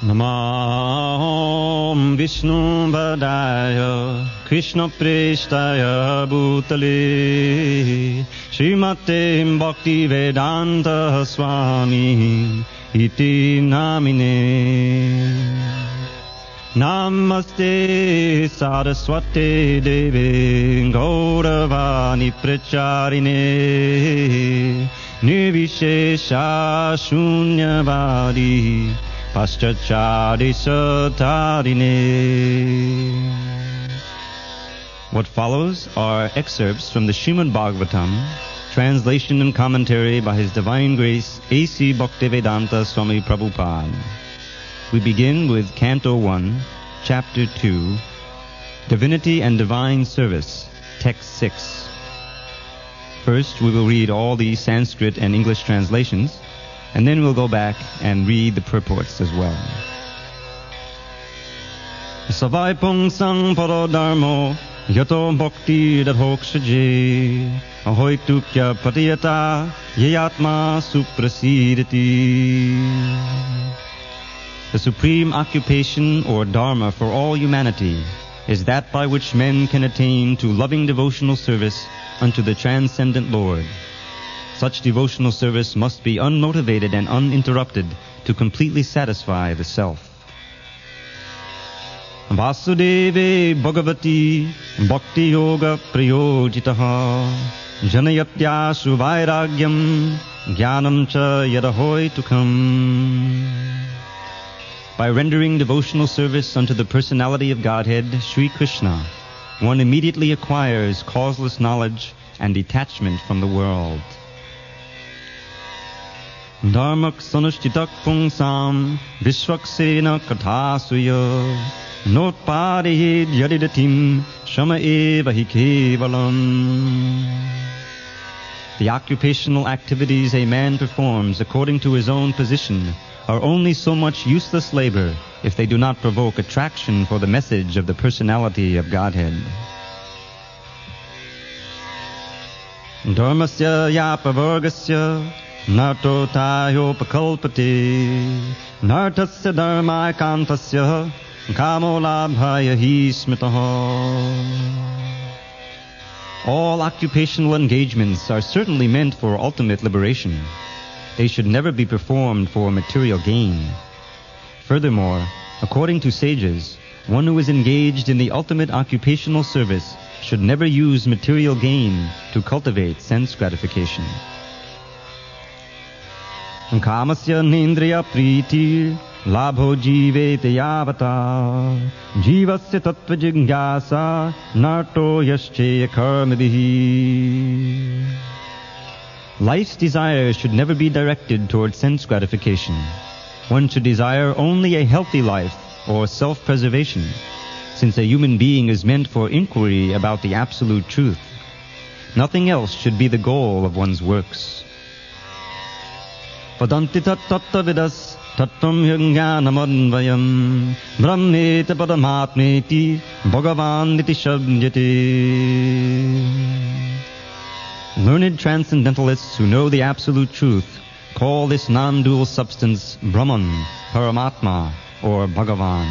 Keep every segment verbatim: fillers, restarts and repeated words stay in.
Namah Vishnu Vadaya Krishna Preshtaya Bhutale Srimate Bhakti Vedanta Swami Iti Namine Namaste Saraswate Devi Gauravani Pracharine Nirvishesha Shunyavadi Paschachari Satarine. What follows are excerpts from the Srimad Bhagavatam, translation and commentary by His Divine Grace A C Bhaktivedanta Swami Prabhupada. We begin with Canto one, Chapter two, Divinity and Divine Service, Text six. First, we will read all the Sanskrit and English translations, and then we'll go back and read the purports as well. Savai pungsang parodharmo yato bhakti dadhokshaje ahoitukya patiyata yayatma suprasidati. The supreme occupation or dharma for all humanity is that by which men can attain to loving devotional service unto the transcendent Lord. Such devotional service must be unmotivated and uninterrupted to completely satisfy the self. Vasudeve Bhagavati Bhakti Yoga Prayojitaha Janayatyashu Vairagyam Jnanam Cha Yadahoitukam. By rendering devotional service unto the personality of Godhead, Sri Krishna, one immediately acquires causeless knowledge and detachment from the world. Dharmak sanushchitak pungsam vishvaksena kathasuya notpadayed yadidatim shama eva hi kevalam. The occupational activities a man performs according to his own position are only so much useless labor if they do not provoke attraction for the message of the personality of Godhead. Dharmasya yapavargasya narto tayopakalpate nartasya dharma kantasya kamo labhaya hi smitaha. All occupational engagements are certainly meant for ultimate liberation. They should never be performed for material gain. Furthermore, according to sages, one who is engaged in the ultimate occupational service should never use material gain to cultivate sense gratification. Kamasya nindriya priti labho jivete yavata jivasya tattva jignasa narto yasche karmadhi. Life's desires should never be directed toward sense gratification. One should desire only a healthy life or self-preservation, since a human being is meant for inquiry about the absolute truth. Nothing else should be the goal of one's works. Padanti tattavidas tattvam yajnanamadvayam brahmeta padamatmeti bhagavan niti shabdyate. Learned transcendentalists who know the absolute truth call this non-dual substance Brahman, Paramatma, or Bhagavan.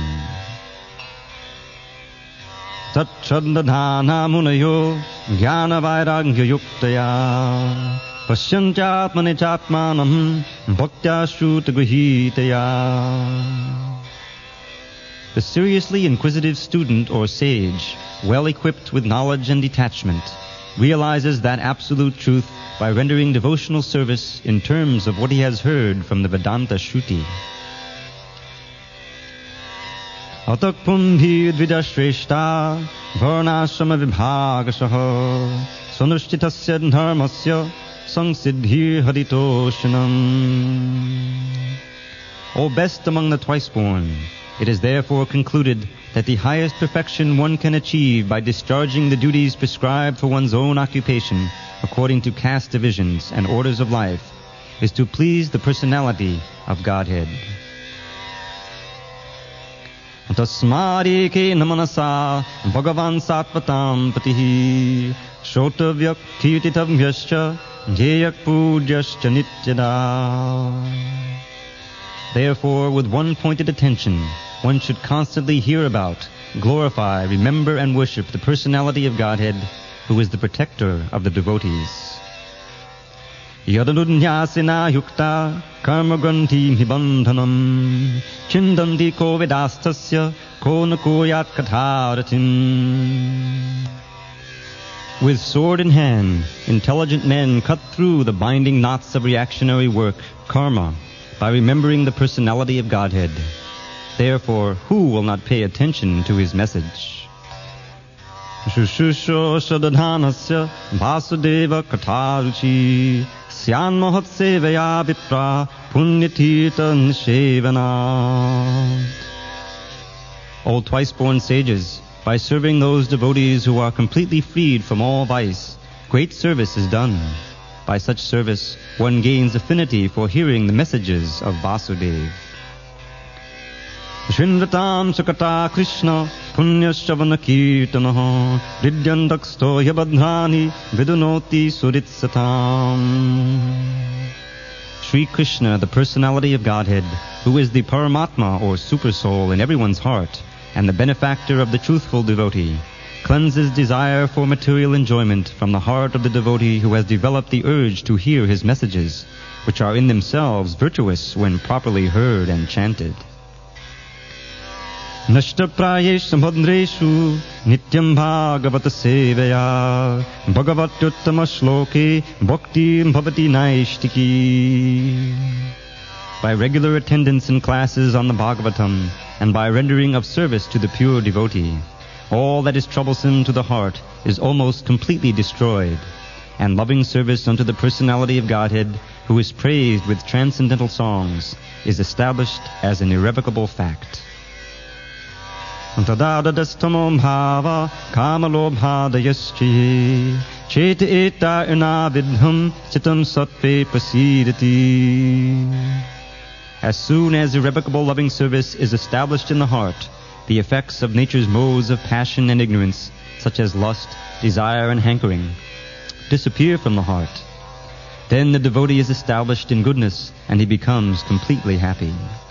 Tatchadadhana munayo jnana vairagya yuktaya pasyantyatmane chatmanam bhaktya shruta grihitaya. The seriously inquisitive student or sage, well equipped with knowledge and detachment, realizes that absolute truth by rendering devotional service in terms of what he has heard from the Vedanta Shruti. Atakpumbhi dvidashreshta varnashrama vibhagashaha sanushchitasya dharmasya sangsiddhir haritoshanam. O best among the twice-born, it is therefore concluded that the highest perfection one can achieve by discharging the duties prescribed for one's own occupation according to caste divisions and orders of life is to please the personality of Godhead. Tasmadike namanasa bhagavan satvatam patihi shotavyak kirtitavyascha jeyak pudyascha nityada. Therefore, with one pointed attention, one should constantly hear about, glorify, remember, and worship the personality of Godhead, who is the protector of the devotees. Yadanunyasena yukta karma granthi hibandhanam chindanti ko vedastasya ko nakoyat katharatim. With sword in hand, intelligent men cut through the binding knots of reactionary work, karma, by remembering the personality of Godhead. Therefore, who will not pay attention to his message? Shushusho shadadhanasya vasudeva katharuchi syan mahatsevaya vipra punyatirtha nishevanat. O twice-born sages, by serving those devotees who are completely freed from all vice, great service is done. By such service, one gains affinity for hearing the messages of Vasudeva. Shinratam Sakata Krishna Punyashavana Kirtanaha Ridyandaksto Yabadhrani Vidunoti Suritsatam. Sri Krishna, the personality of Godhead, who is the Paramatma or super soul in everyone's heart, and the benefactor of the truthful devotee, cleanses desire for material enjoyment from the heart of the devotee who has developed the urge to hear his messages, which are in themselves virtuous when properly heard and chanted. Nashtaprayesh samhadreshu nityam bhagavata sevaya bhagavatyuttama shloke bhakti bhavati naishtiki. By regular attendance in classes on the Bhagavatam and by rendering of service to the pure devotee, all that is troublesome to the heart is almost completely destroyed, and loving service unto the personality of Godhead, who is praised with transcendental songs, is established as an irrevocable fact. Tadadadastamo bhava kamalobhadayaschi cheta eta inavidham citam sattve prasidati. As soon as irrevocable loving service is established in the heart, the effects of nature's modes of passion and ignorance, such as lust, desire, and hankering, disappear from the heart. Then the devotee is established in goodness, and he becomes completely happy.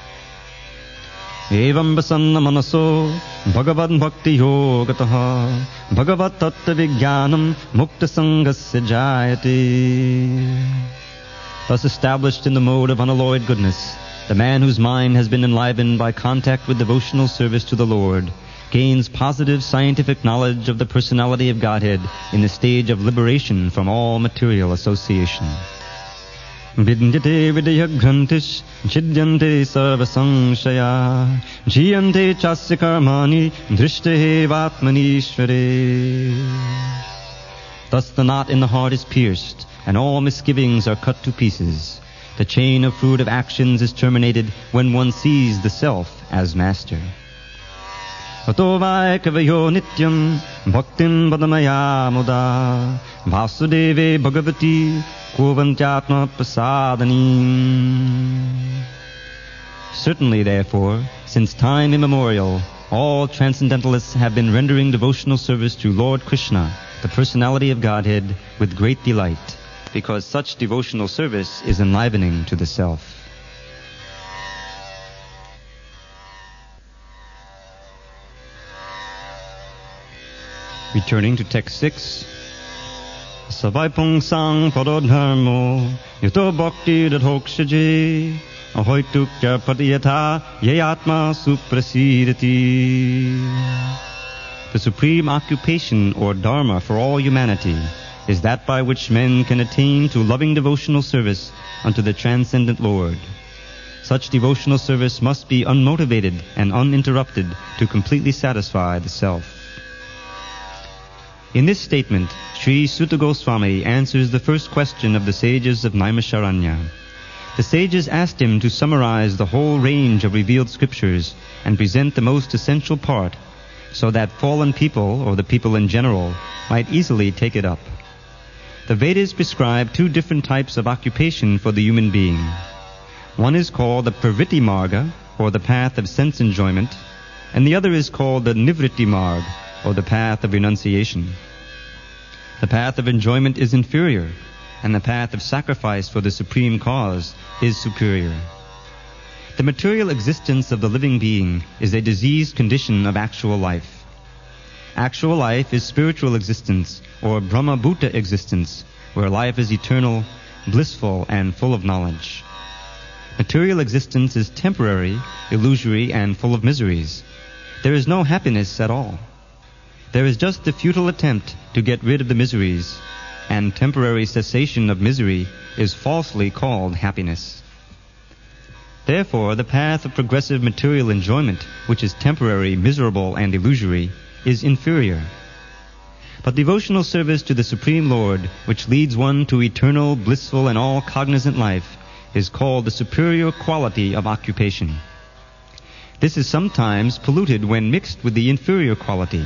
Evam basanna manaso bhagavad bhakti yogataha bhagavat tattva vijnanam mukta sangasya jayate. Thus established in the mode of unalloyed goodness, the man whose mind has been enlivened by contact with devotional service to the Lord gains positive scientific knowledge of the personality of Godhead in the stage of liberation from all material association. Vidyate vidya grantish chidyante sarva samshaya jiyante chasya karmani drishte vatmanishvare. Thus the knot in the heart is pierced, and all misgivings are cut to pieces. The chain of fruit of actions is terminated when one sees the self as master. Ato vai kavayo nityam bhaktim vadamaya muda vasudeve bhagavati kuvantyatma prasadani. Certainly, therefore, since time immemorial, all transcendentalists have been rendering devotional service to Lord Krishna, the personality of Godhead, with great delight, because such devotional service is enlivening to the self. Returning to text six. Savaipung sang parodharmo yato bhakti dadhokshaje ahoitukya padiyatha yayatma suprasidati. The supreme occupation or dharma for all humanity is that by which men can attain to loving devotional service unto the transcendent Lord. Such devotional service must be unmotivated and uninterrupted to completely satisfy the self. In this statement, Sri Suta Goswami answers the first question of the sages of Naimisharanya. The sages asked him to summarize the whole range of revealed scriptures and present the most essential part, so that fallen people, or the people in general, might easily take it up. The Vedas prescribe two different types of occupation for the human being. One is called the Pravritti Marga, or the path of sense enjoyment, and the other is called the Nivritti Marga, or the path of renunciation. The path of enjoyment is inferior, and the path of sacrifice for the supreme cause is superior. The The material existence of the living being is a diseased condition of actual life. Actual life is spiritual existence, or Brahma-bhuta existence, where life is eternal, blissful, and full of knowledge. Material existence is temporary, illusory, and full of miseries. There is no happiness at all. There is just the futile attempt to get rid of the miseries, and temporary cessation of misery is falsely called happiness. Therefore, the path of progressive material enjoyment, which is temporary, miserable, and illusory, is inferior. But devotional service to the Supreme Lord, which leads one to eternal, blissful, and all-cognizant life, is called the superior quality of occupation. This is sometimes polluted when mixed with the inferior quality.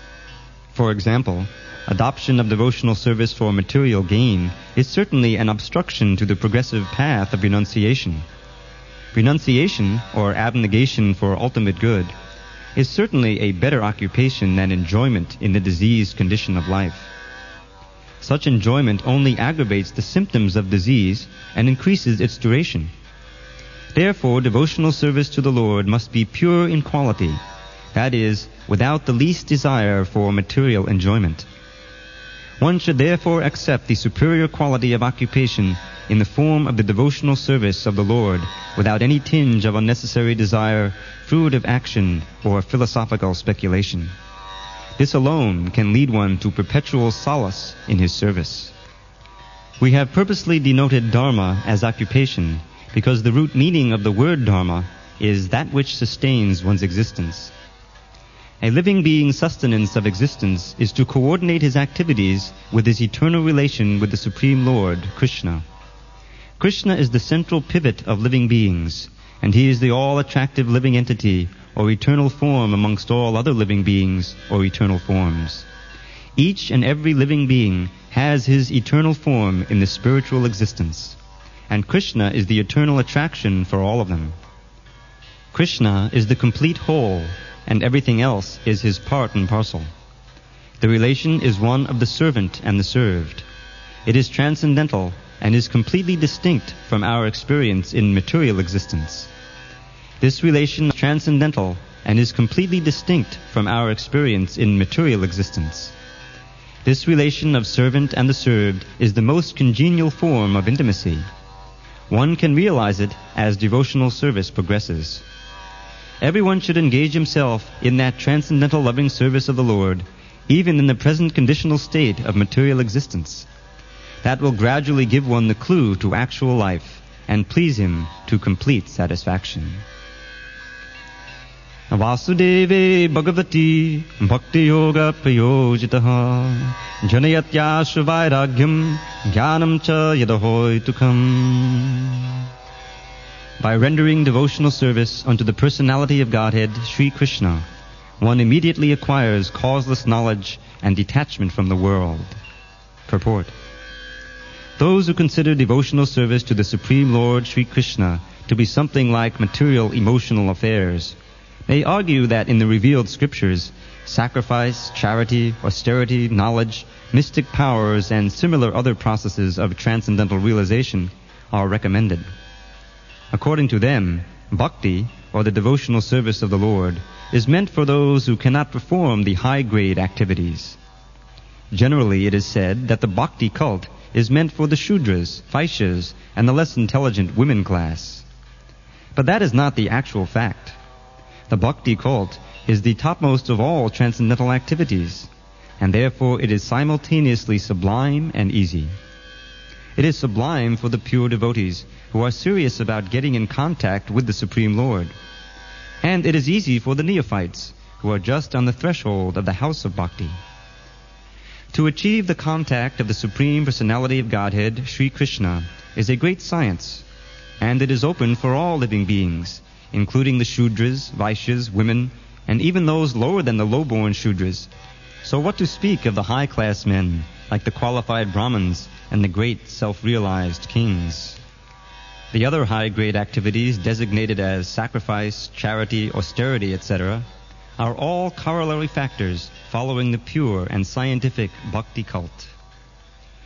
For example, adoption of devotional service for material gain is certainly an obstruction to the progressive path of renunciation. Renunciation, or abnegation for ultimate good, is certainly a better occupation than enjoyment in the diseased condition of life. Such enjoyment only aggravates the symptoms of disease and increases its duration. Therefore, devotional service to the Lord must be pure in quality, that is, without the least desire for material enjoyment. One should therefore accept the superior quality of occupation in the form of the devotional service of the Lord without any tinge of unnecessary desire, fruitive action, or philosophical speculation. This alone can lead one to perpetual solace in his service. We have purposely denoted dharma as occupation because the root meaning of the word dharma is that which sustains one's existence. A living being's sustenance of existence is to coordinate his activities with his eternal relation with the Supreme Lord, Krishna. Krishna is the central pivot of living beings, and he is the all-attractive living entity, or eternal form amongst all other living beings, or eternal forms. Each and every living being has his eternal form in the spiritual existence, and Krishna is the eternal attraction for all of them. Krishna is the complete whole, and everything else is his part and parcel. The relation is one of the servant and the served. It is transcendental and is completely distinct from our experience in material existence. This relation is transcendental and is completely distinct from our experience in material existence. This relation of servant and the served is the most congenial form of intimacy. One can realize it as devotional service progresses. Everyone should engage himself in that transcendental loving service of the Lord, even in the present conditional state of material existence. That will gradually give one the clue to actual life and please him to complete satisfaction. Vasudeve Bhagavati Bhakti Yoga Prayojitaha Janayatyashu Vairagyam Jnanam Cha Yadahoitukam. By rendering devotional service unto the personality of Godhead, Sri Krishna, one immediately acquires causeless knowledge and detachment from the world. Purport. Those who consider devotional service to the Supreme Lord, Sri Krishna, to be something like material emotional affairs, may argue that in the revealed scriptures, sacrifice, charity, austerity, knowledge, mystic powers, and similar other processes of transcendental realization are recommended. According to them, bhakti, or the devotional service of the Lord, is meant for those who cannot perform the high-grade activities. Generally, it is said that the bhakti cult is meant for the Shudras, Vaishyas, and the less intelligent women class. But that is not the actual fact. The bhakti cult is the topmost of all transcendental activities, and therefore it is simultaneously sublime and easy. It is sublime for the pure devotees who are serious about getting in contact with the Supreme Lord, and it is easy for the neophytes who are just on the threshold of the house of bhakti. To achieve the contact of the Supreme Personality of Godhead, Sri Krishna, is a great science, and it is open for all living beings, including the Shudras, Vaishyas, women, and even those lower than the low-born Shudras. So what to speak of the high-class men, like the qualified Brahmins and the great self-realized kings? The other high-grade activities designated as sacrifice, charity, austerity, et cetera, are all corollary factors following the pure and scientific bhakti cult.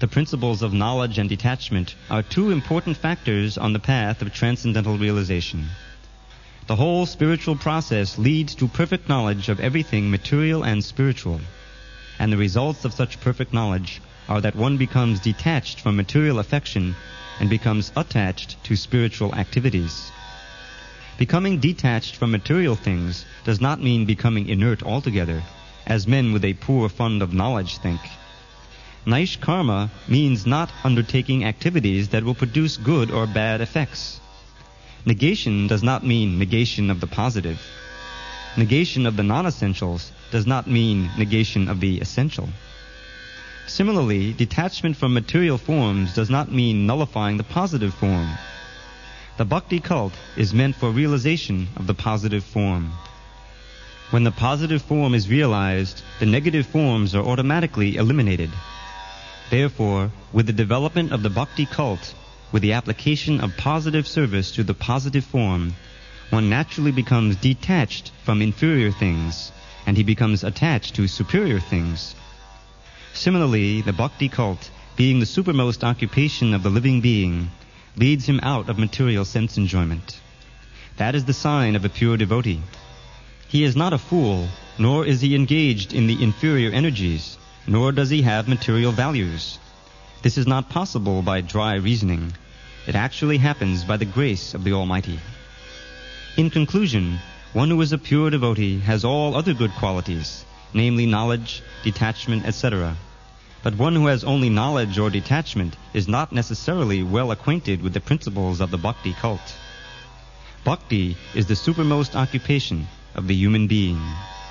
the principles of knowledge and detachment are two important factors on the path of transcendental realization. The whole spiritual process leads to perfect knowledge of everything material and spiritual, and the results of such perfect knowledge are that one becomes detached from material affection and becomes attached to spiritual activities. Becoming detached from material things does not mean becoming inert altogether, as men with a poor fund of knowledge think. Naish karma means not undertaking activities that will produce good or bad effects. Negation does not mean negation of the positive. Negation of the non-essentials does not mean negation of the essential. Similarly, detachment from material forms does not mean nullifying the positive form. The bhakti cult is meant for realization of the positive form. When the positive form is realized, the negative forms are automatically eliminated. Therefore, with the development of the bhakti cult, with the application of positive service to the positive form, one naturally becomes detached from inferior things, and he becomes attached to superior things. Similarly, the bhakti cult, being the supermost occupation of the living being, leads him out of material sense enjoyment. That is the sign of a pure devotee. He is not a fool, nor is he engaged in the inferior energies, nor does he have material values. This is not possible by dry reasoning. It actually happens by the grace of the Almighty. In conclusion, one who is a pure devotee has all other good qualities, namely knowledge, detachment, et cetera. But one who has only knowledge or detachment is not necessarily well acquainted with the principles of the bhakti cult. Bhakti is the supermost occupation of the human being.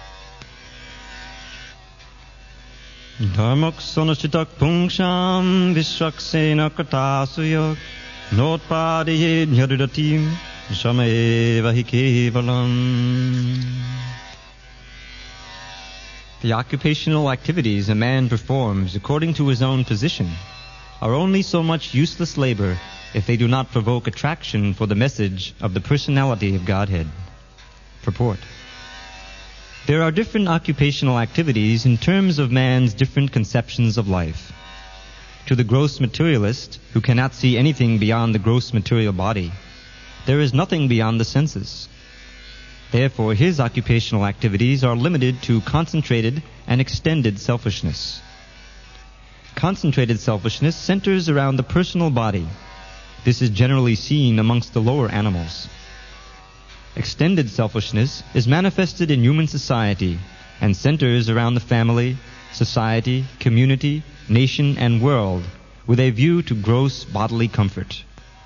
Dharmak sonashitak pungsham vishwaksena katasuyok notpadiye nyadadatim shamaeva hikevalam. The occupational activities a man performs according to his own position are only so much useless labor if they do not provoke attraction for the message of the personality of Godhead. Purport. There are different occupational activities in terms of man's different conceptions of life. To the gross materialist, who cannot see anything beyond the gross material body, there is nothing beyond the senses. Therefore, his occupational activities are limited to concentrated and extended selfishness. Concentrated selfishness centers around the personal body. This is generally seen amongst the lower animals. Extended selfishness is manifested in human society and centers around the family, society, community, nation, and world with a view to gross bodily comfort.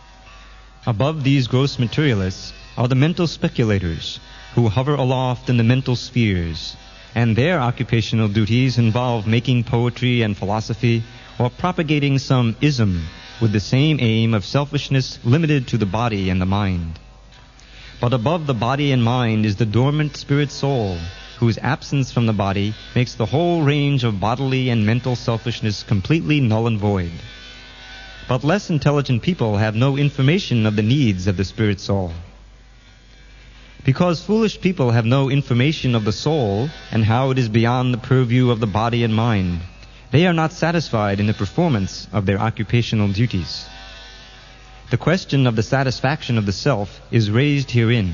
Above these gross materialists are the mental speculators who hover aloft in the mental spheres, and their occupational duties involve making poetry and philosophy or propagating some ism with the same aim of selfishness limited to the body and the mind. But above the body and mind is the dormant spirit soul, whose absence from the body makes the whole range of bodily and mental selfishness completely null and void. But less intelligent people have no information of the needs of the spirit soul. Because foolish people have no information of the soul and how it is beyond the purview of the body and mind, they are not satisfied in the performance of their occupational duties. The question of the satisfaction of the self is raised herein.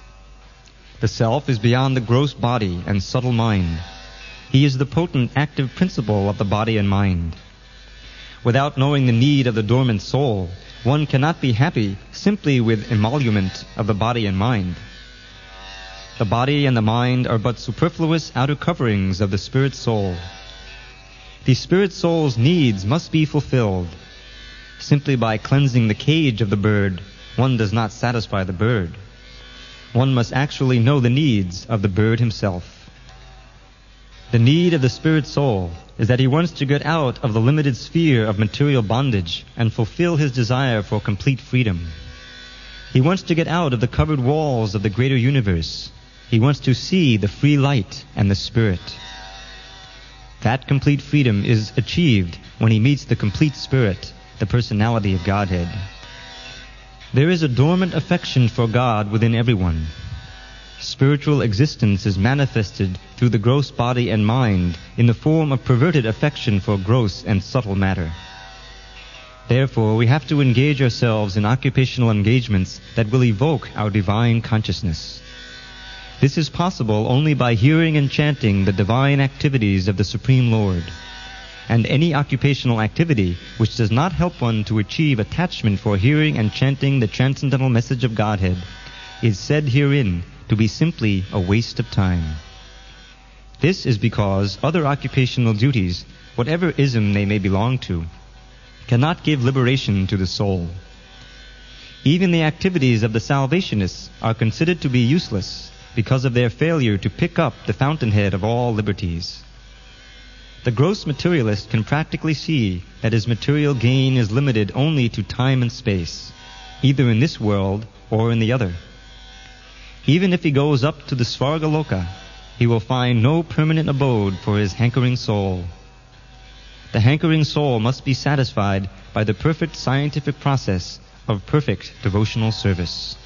The self is beyond the gross body and subtle mind. He is the potent active principle of the body and mind. Without knowing the need of the dormant soul, one cannot be happy simply with emolument of the body and mind. The body and the mind are but superfluous outer coverings of the spirit soul. The spirit soul's needs must be fulfilled. Simply by cleansing the cage of the bird, one does not satisfy the bird. One must actually know the needs of the bird himself. The need of the spirit soul is that he wants to get out of the limited sphere of material bondage and fulfill his desire for complete freedom. He wants to get out of the covered walls of the greater universe. He wants to see the free light and the spirit. That complete freedom is achieved when he meets the complete spirit, the personality of Godhead. There is a dormant affection for God within everyone. Spiritual existence is manifested through the gross body and mind in the form of perverted affection for gross and subtle matter. Therefore, we have to engage ourselves in occupational engagements that will evoke our divine consciousness. This is possible only by hearing and chanting the divine activities of the Supreme Lord. And any occupational activity which does not help one to achieve attachment for hearing and chanting the transcendental message of Godhead is said herein to be simply a waste of time. This is because other occupational duties, whatever ism they may belong to, cannot give liberation to the soul. Even the activities of the Salvationists are considered to be useless because of their failure to pick up the fountainhead of all liberties. The gross materialist can practically see that his material gain is limited only to time and space, either in this world or in the other. Even if he goes up to the Svargaloka, he will find no permanent abode for his hankering soul. The hankering soul must be satisfied by the perfect scientific process of perfect devotional service.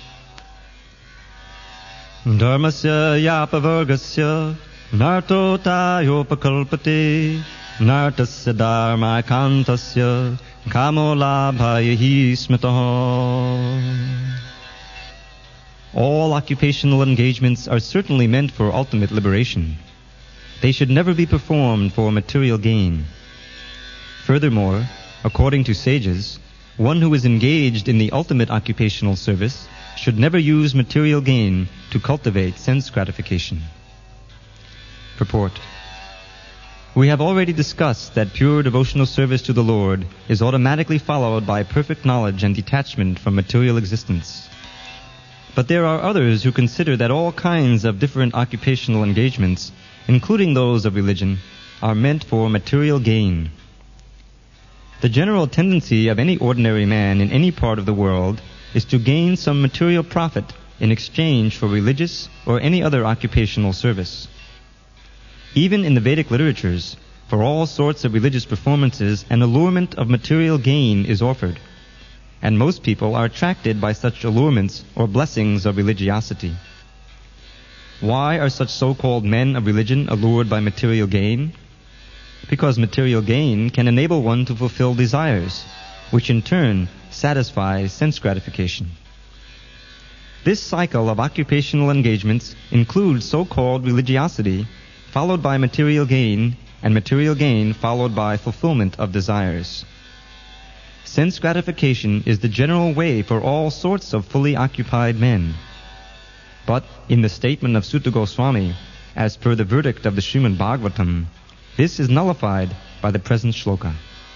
Dharmasya yapavargasya narto tayopakalpate nartasya dharmaikantasya kamo labhayahi smitaha. All occupational engagements are certainly meant for ultimate liberation. They should never be performed for material gain. Furthermore, according to sages, one who is engaged in the ultimate occupational service should never use material gain to cultivate sense gratification. Purport. We have already discussed that pure devotional service to the Lord is automatically followed by perfect knowledge and detachment from material existence. But there are others who consider that all kinds of different occupational engagements, including those of religion, are meant for material gain. The general tendency of any ordinary man in any part of the world is to gain some material profit in exchange for religious or any other occupational service. Even in the Vedic literatures, for all sorts of religious performances, an allurement of material gain is offered, and most people are attracted by such allurements or blessings of religiosity. Why are such so-called men of religion allured by material gain? Because material gain can enable one to fulfill desires, which in turn satisfies sense gratification. This cycle of occupational engagements includes so-called religiosity, followed by material gain, and material gain followed by fulfillment of desires. Sense gratification is the general way for all sorts of fully occupied men. But in the statement of Sutta Goswami, as per the verdict of the Srimad Bhagavatam, this is nullified by the present shloka.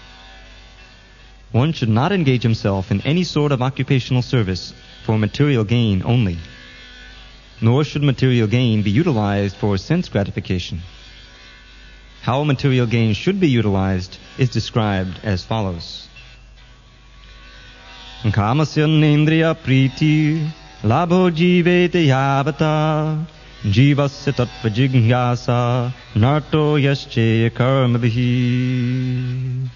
One should not engage himself in any sort of occupational service for material gain only, nor should material gain be utilized for sense gratification. How material gain should be utilized is described as follows. Kamasya nendriya priti labho jivete yavata Jivasya tattva jignasa narto yasche karma vihi.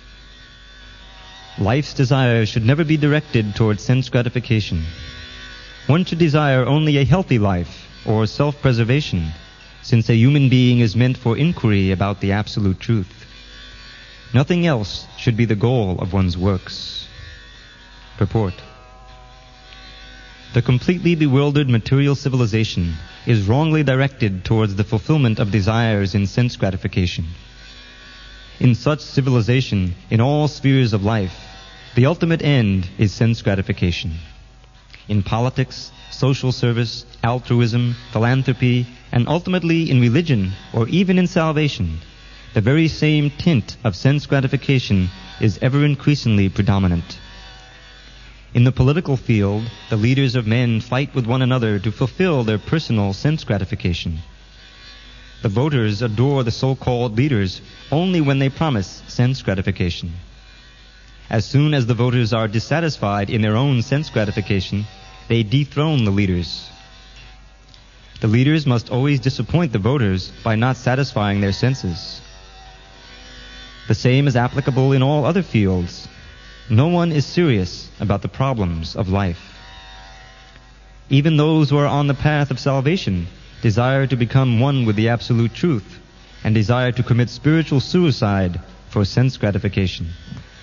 Life's desire should never be directed towards sense gratification. One should desire only a healthy life or self-preservation, since a human being is meant for inquiry about the absolute truth. Nothing else should be the goal of one's works. Purport. The completely bewildered material civilization is wrongly directed towards the fulfillment of desires in sense gratification. In such civilization, in all spheres of life, the ultimate end is sense gratification. In politics, social service, altruism, philanthropy, and ultimately in religion or even in salvation, the very same tint of sense gratification is ever increasingly predominant. In the political field, the leaders of men fight with one another to fulfill their personal sense gratification. The voters adore the so-called leaders only when they promise sense gratification. As soon as the voters are dissatisfied in their own sense gratification, they dethrone the leaders. The leaders must always disappoint the voters by not satisfying their senses. The same is applicable in all other fields. No one is serious about the problems of life. Even those who are on the path of salvation desire to become one with the absolute truth and desire to commit spiritual suicide for sense gratification.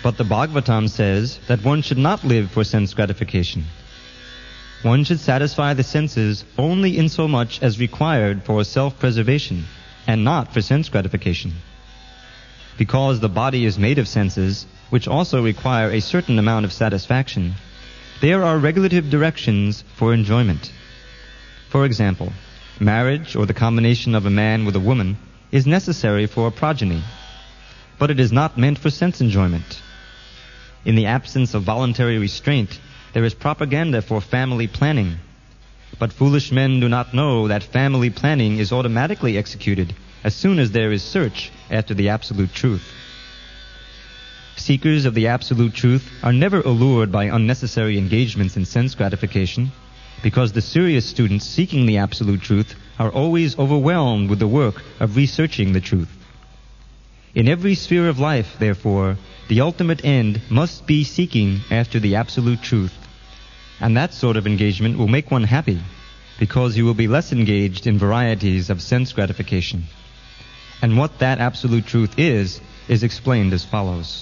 But the Bhagavatam says that one should not live for sense gratification. One should satisfy the senses only in so much as required for self-preservation, and not for sense gratification. Because the body is made of senses, which also require a certain amount of satisfaction, there are regulative directions for enjoyment. For example, marriage or the combination of a man with a woman is necessary for a progeny, but it is not meant for sense enjoyment. In the absence of voluntary restraint, there is propaganda for family planning, but foolish men do not know that family planning is automatically executed as soon as there is search after the absolute truth. Seekers of the absolute truth are never allured by unnecessary engagements in sense gratification, because the serious students seeking the absolute truth are always overwhelmed with the work of researching the truth. In every sphere of life, therefore, the ultimate end must be seeking after the absolute truth, and that sort of engagement will make one happy, because you will be less engaged in varieties of sense gratification. And what that absolute truth is, is explained as follows.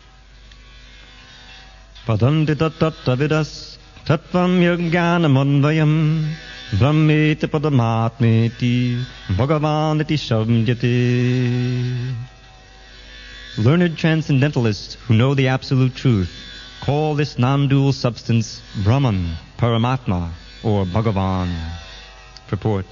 Padanti tattvavidas tattvam yajnanamanvayam brahmeti padamatmeti bhagavaniti shabdyate. Learned transcendentalists who know the absolute truth call this non-dual substance Brahman, Paramatma, or Bhagavan. Purport.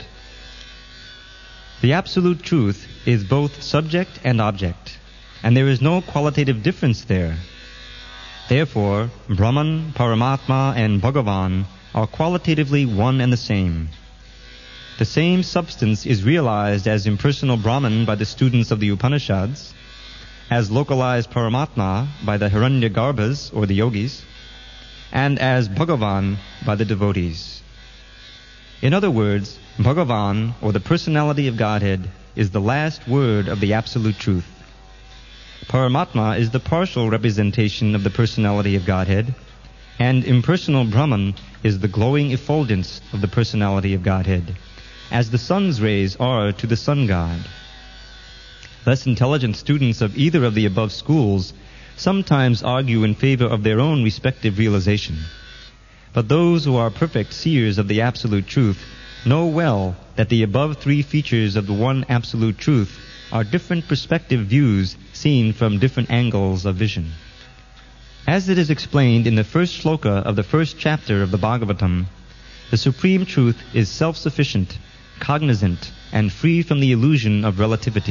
The absolute truth is both subject and object, and there is no qualitative difference there. Therefore, Brahman, Paramatma, and Bhagavan are qualitatively one and the same. The same substance is realized as impersonal Brahman by the students of the Upanishads, as localized Paramatma by the Hiranyagarbhas, or the yogis, and as Bhagavan by the devotees. In other words, Bhagavan, or the personality of Godhead, is the last word of the absolute truth. Paramatma is the partial representation of the personality of Godhead, and impersonal Brahman is the glowing effulgence of the personality of Godhead, as the sun's rays are to the sun god. Less intelligent students of either of the above schools sometimes argue in favor of their own respective realization. But those who are perfect seers of the absolute truth know well that the above three features of the one absolute truth are different perspective views seen from different angles of vision. As it is explained in the first shloka of the first chapter of the Bhagavatam, the supreme truth is self-sufficient, cognizant, and free from the illusion of relativity.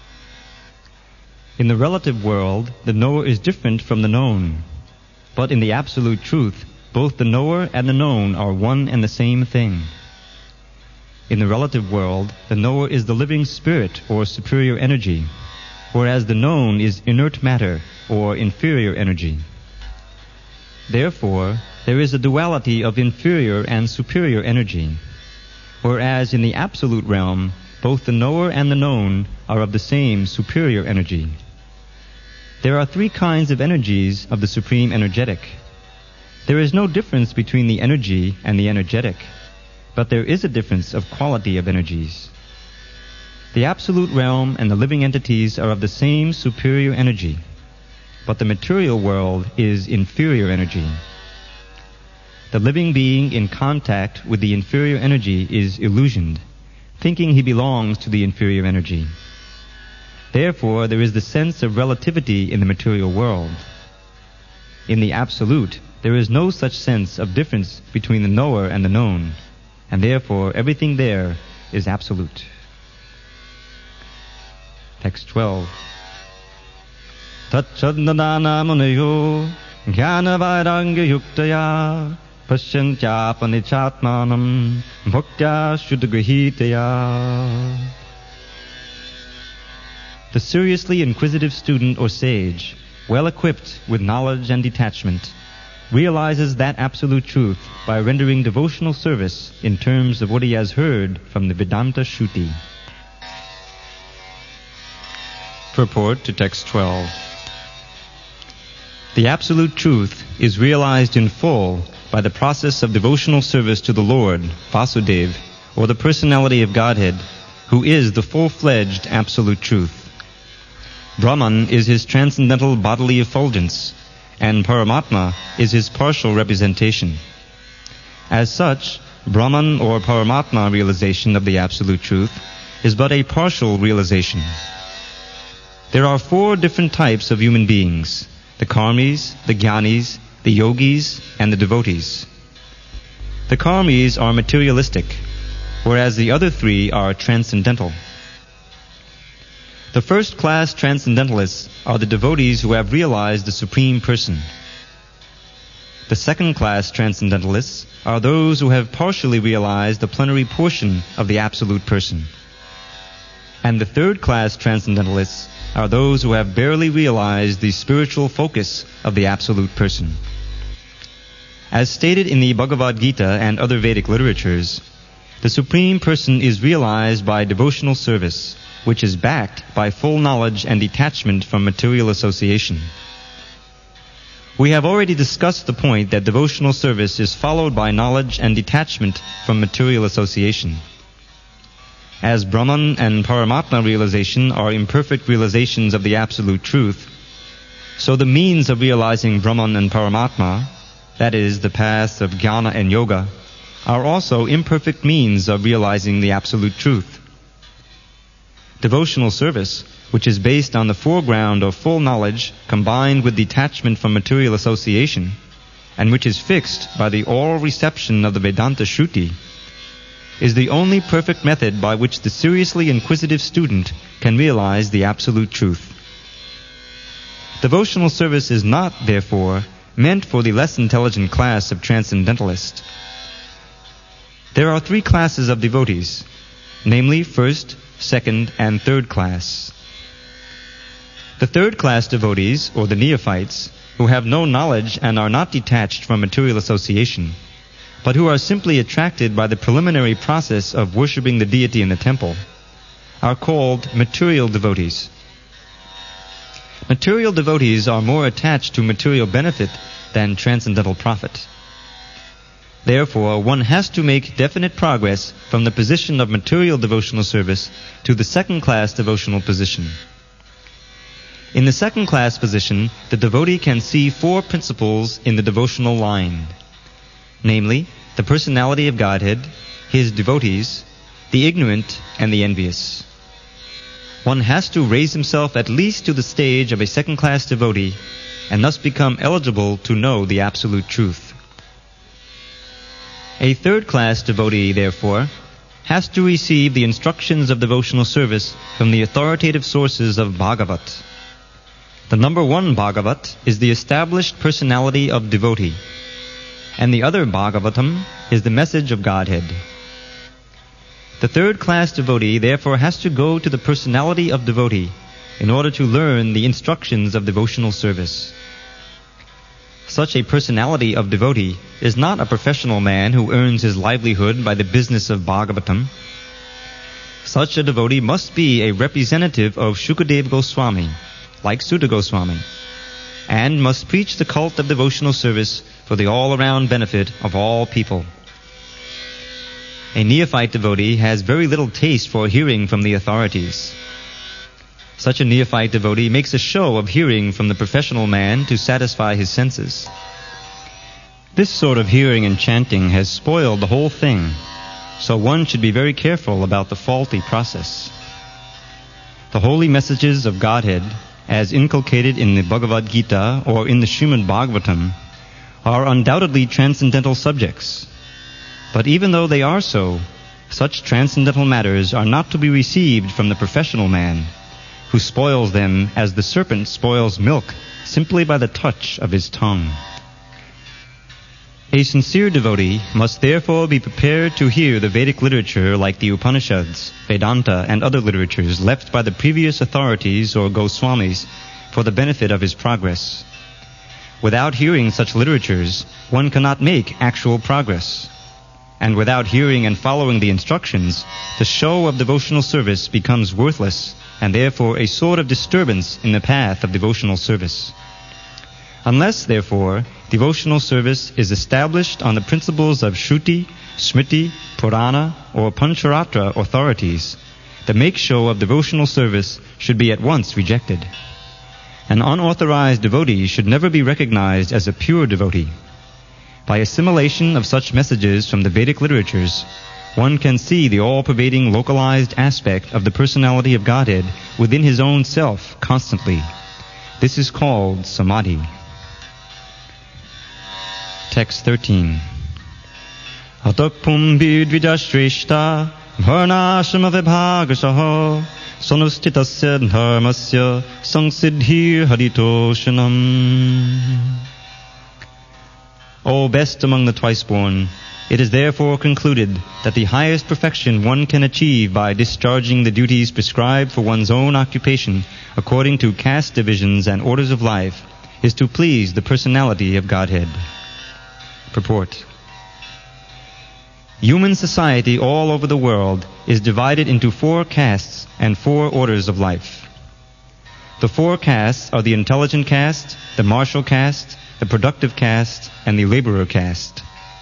In the relative world, the knower is different from the known. But in the absolute truth, both the knower and the known are one and the same thing. In the relative world, the knower is the living spirit or superior energy, whereas the known is inert matter or inferior energy. Therefore, there is a duality of inferior and superior energy, whereas in the absolute realm, both the knower and the known are of the same superior energy. There are three kinds of energies of the supreme energetic. There is no difference between the energy and the energetic, but there is a difference of quality of energies. The absolute realm and the living entities are of the same superior energy, but the material world is inferior energy. The living being in contact with the inferior energy is illusioned, thinking he belongs to the inferior energy. Therefore, there is the sense of relativity in the material world. In the absolute, there is no such sense of difference between the knower and the known, and therefore everything there is absolute. Text twelve. Tatchadnadana munayo jnana vairangya yuktaya pasyantyapanichatmanam bhaktya shuddhagrihitaya. The seriously inquisitive student or sage, well equipped with knowledge and detachment, realizes that absolute truth by rendering devotional service in terms of what he has heard from the Vedanta Shruti. Purport to text twelve. The absolute truth is realized in full by the process of devotional service to the Lord, Vasudeva, or the personality of Godhead, who is the full-fledged absolute truth. Brahman is his transcendental bodily effulgence, and Paramatma is his partial representation. As such, Brahman or Paramatma realization of the Absolute Truth is but a partial realization. There are four different types of human beings: the karmis, the jnanis, the yogis, and the devotees. The karmis are materialistic, whereas the other three are transcendental. The first-class transcendentalists are the devotees who have realized the Supreme Person. The second-class transcendentalists are those who have partially realized the plenary portion of the Absolute Person. And the third-class transcendentalists are those who have barely realized the spiritual focus of the Absolute Person. As stated in the Bhagavad Gita and other Vedic literatures, the Supreme Person is realized by devotional service, which is backed by full knowledge and detachment from material association. We have already discussed the point that devotional service is followed by knowledge and detachment from material association. As Brahman and Paramatma realization are imperfect realizations of the Absolute Truth, so the means of realizing Brahman and Paramatma, that is, the paths of jnana and yoga, are also imperfect means of realizing the Absolute Truth. Devotional service, which is based on the foreground of full knowledge combined with detachment from material association, and which is fixed by the oral reception of the Vedanta Shruti, is the only perfect method by which the seriously inquisitive student can realize the Absolute Truth. Devotional service is not, therefore, meant for the less intelligent class of transcendentalists. There are three classes of devotees, namely first, second, and third class. The third class devotees, or the neophytes, who have no knowledge and are not detached from material association, but who are simply attracted by the preliminary process of worshipping the deity in the temple, are called material devotees. Material devotees are more attached to material benefit than transcendental profit. Therefore, one has to make definite progress from the position of material devotional service to the second-class devotional position. In the second-class position, the devotee can see four principles in the devotional line, namely, the personality of Godhead, his devotees, the ignorant, and the envious. One has to raise himself at least to the stage of a second-class devotee and thus become eligible to know the Absolute Truth. A third-class devotee, therefore, has to receive the instructions of devotional service from the authoritative sources of Bhagavat. The number one Bhagavat is the established personality of devotee, and the other Bhagavatam is the message of Godhead. The third-class devotee therefore has to go to the personality of devotee in order to learn the instructions of devotional service. Such a personality of devotee is not a professional man who earns his livelihood by the business of Bhagavatam. Such a devotee must be a representative of Shukadeva Goswami, like Sutta Goswami, and must preach the cult of devotional service for the all-around benefit of all people. A neophyte devotee has very little taste for hearing from the authorities. Such a neophyte devotee makes a show of hearing from the professional man to satisfy his senses. This sort of hearing and chanting has spoiled the whole thing, so one should be very careful about the faulty process. The holy messages of Godhead, as inculcated in the Bhagavad Gita or in the Srimad Bhagavatam, are undoubtedly transcendental subjects. But even though they are so, such transcendental matters are not to be received from the professional man, who spoils them as the serpent spoils milk simply by the touch of his tongue. A sincere devotee must therefore be prepared to hear the Vedic literature like the Upanishads, Vedanta, and other literatures left by the previous authorities or Goswamis for the benefit of his progress. Without hearing such literatures, one cannot make actual progress. And without hearing and following the instructions, the show of devotional service becomes worthless and therefore a sort of disturbance in the path of devotional service. Unless, therefore, devotional service is established on the principles of Shruti, Smriti, Purana, or Pancharatra authorities, the make-show of devotional service should be at once rejected. An unauthorized devotee should never be recognized as a pure devotee. By assimilation of such messages from the Vedic literatures, one can see the all-pervading localized aspect of the personality of Godhead within his own self constantly. This is called samadhi. Text thirteen. Atakpum vidvidashreshta varnashrama vibhagasaho sanustitasya dharmasya sangsiddhir haritoshanam. O best among the twice-born, it is therefore concluded that the highest perfection one can achieve by discharging the duties prescribed for one's own occupation according to caste divisions and orders of life is to please the personality of Godhead. Purport. Human society all over the world is divided into four castes and four orders of life. The four castes are the intelligent caste, the martial caste, the productive caste, and the laborer caste.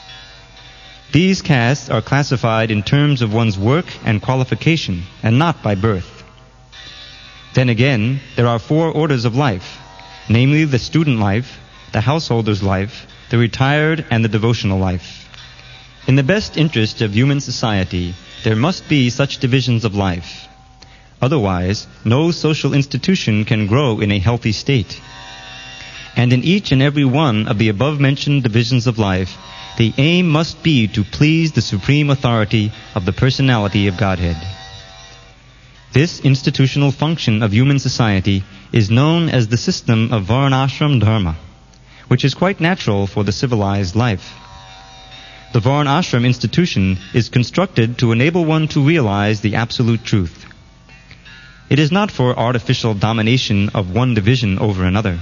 These castes are classified in terms of one's work and qualification, and not by birth. Then again, there are four orders of life, namely the student life, the householder's life, the retired, and the devotional life. In the best interest of human society, there must be such divisions of life. Otherwise, no social institution can grow in a healthy state. And in each and every one of the above-mentioned divisions of life, the aim must be to please the supreme authority of the personality of Godhead. This institutional function of human society is known as the system of Varnashram Dharma, which is quite natural for the civilized life. The Varnashram institution is constructed to enable one to realize the absolute truth. It is not for artificial domination of one division over another.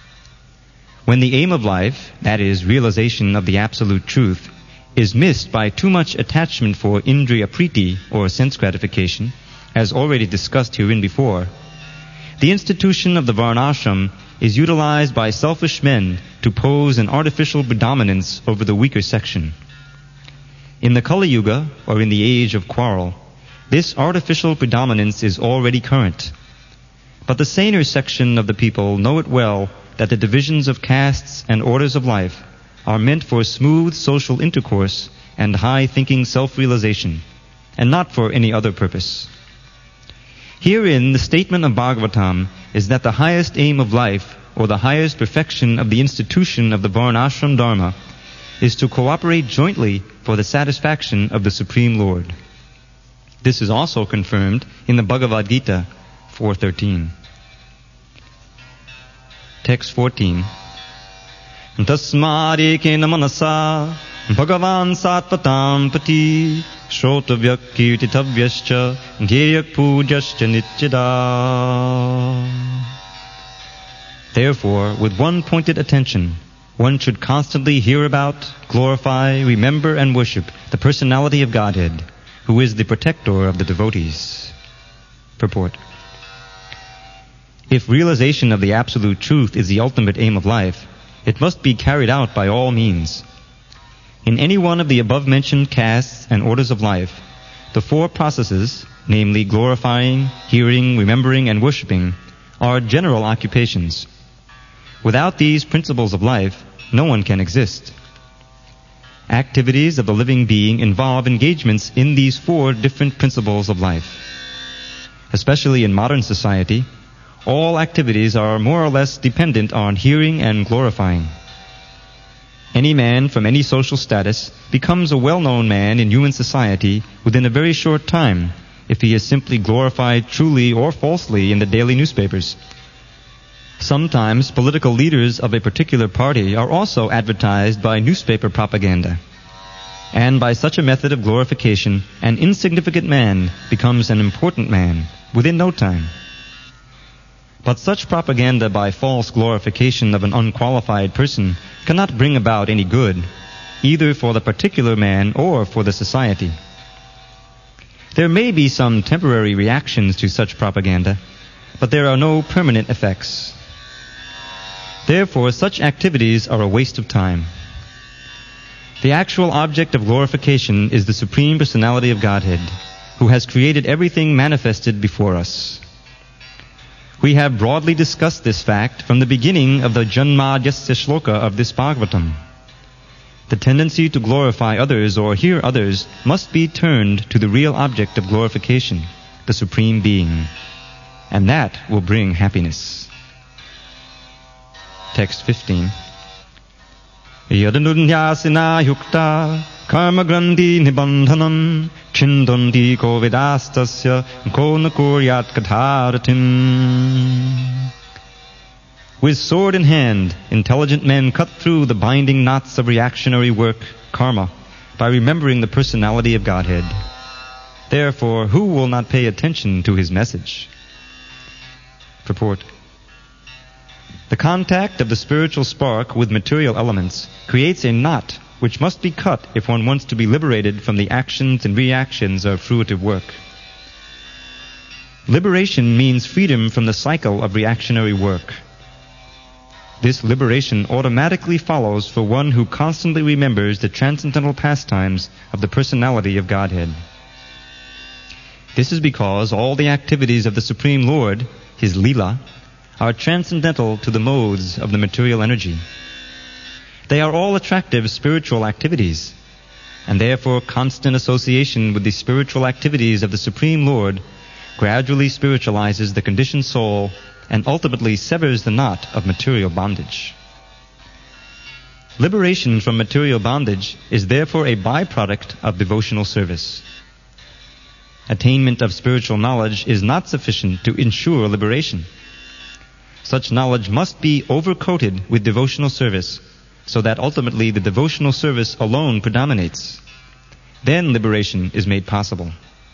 When the aim of life, that is, realization of the absolute truth, is missed by too much attachment for indriya priti, or sense gratification, as already discussed herein before, the institution of the Varnashram is utilized by selfish men to pose an artificial predominance over the weaker section. In the Kali Yuga, or in the age of quarrel, this artificial predominance is already current. But the saner section of the people know it well that the divisions of castes and orders of life are meant for smooth social intercourse and high-thinking self-realization, and not for any other purpose. Herein, the statement of Bhagavatam is that the highest aim of life, or the highest perfection of the institution of the Varnashram Dharma, is to cooperate jointly for the satisfaction of the Supreme Lord. This is also confirmed in the Bhagavad Gita four thirteen. Text fourteen. Tasmadekena manasa bhagavan satvatam pati shrotavyak kirtitavyascha dhyeyak pujascha nityada. Therefore, with one pointed attention, one should constantly hear about, glorify, remember, and worship the personality of Godhead, who is the protector of the devotees. Purport. If realization of the absolute truth is the ultimate aim of life, it must be carried out by all means. In any one of the above-mentioned castes and orders of life, the four processes, namely glorifying, hearing, remembering, and worshipping, are general occupations. Without these principles of life, no one can exist. Activities of the living being involve engagements in these four different principles of life. Especially in modern society, all activities are more or less dependent on hearing and glorifying. Any man from any social status becomes a well-known man in human society within a very short time if he is simply glorified truly or falsely in the daily newspapers. Sometimes political leaders of a particular party are also advertised by newspaper propaganda. And by such a method of glorification, an insignificant man becomes an important man within no time. But such propaganda by false glorification of an unqualified person cannot bring about any good, either for the particular man or for the society. There may be some temporary reactions to such propaganda, but there are no permanent effects. Therefore, such activities are a waste of time. The actual object of glorification is the Supreme Personality of Godhead, who has created everything manifested before us. We have broadly discussed this fact from the beginning of the Janmadhyasya shloka of this Bhagavatam. The tendency to glorify others or hear others must be turned to the real object of glorification, the Supreme Being, and that will bring happiness. Text fifteen. Yadanunyasina yukta karma grandi nibandhanam chindanti ko vedastasya ko nakuryat katharatim. With sword in hand, intelligent men cut through the binding knots of reactionary work, karma, by remembering the personality of Godhead. Therefore, who will not pay attention to his message? Purport. The contact of the spiritual spark with material elements creates a knot which must be cut if one wants to be liberated from the actions and reactions of fruitive work. Liberation means freedom from the cycle of reactionary work. This liberation automatically follows for one who constantly remembers the transcendental pastimes of the personality of Godhead. This is because all the activities of the Supreme Lord, his Leela, are transcendental to the modes of the material energy. They are all attractive spiritual activities, and therefore constant association with the spiritual activities of the Supreme Lord gradually spiritualizes the conditioned soul and ultimately severs the knot of material bondage. Liberation from material bondage is therefore a byproduct of devotional service. Attainment of spiritual knowledge is not sufficient to ensure liberation. Such knowledge must be overcoated with devotional service, so that ultimately the devotional service alone predominates. Then liberation is made possible.